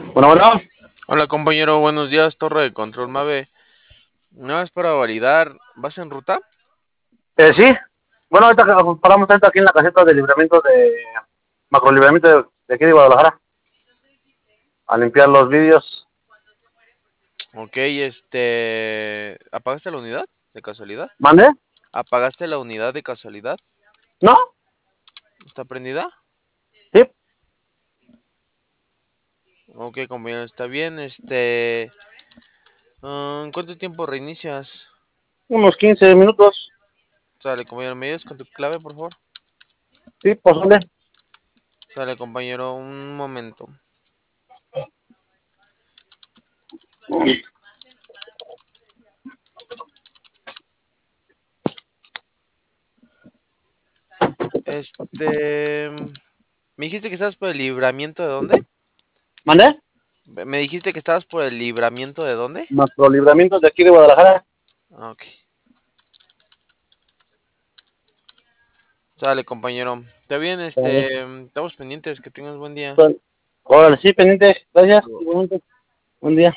Bueno, bueno, Hola compañero, buenos días, Torre de Control Mave. Nada más para validar, ¿vas en ruta? sí. Bueno, ahorita paramos ahorita aquí en la caseta de libramiento de macro libramiento de aquí de Guadalajara a limpiar los vídeos. Ok, ¿apagaste la unidad de casualidad? ¿Mande? ¿Apagaste la unidad de casualidad? ¿No? ¿Está prendida? Sí, Ok, compañero, está bien, ¿en cuánto tiempo reinicias? unos 15 minutos. Sale, compañero, ¿me ayudas con tu clave, por favor? Sí, pozole. Sale, compañero, un momento. Este, ¿Me dijiste que estabas por el libramiento de dónde? ¿Mande? ¿Me dijiste que estabas por el libramiento de dónde? Macro libramientos de aquí de Guadalajara. Ah, ok. Sale, compañero. Está bien, Vale. estamos pendientes, que tengas buen día. Bueno, órale, sí, pendiente. Gracias. Igualmente. Buen día.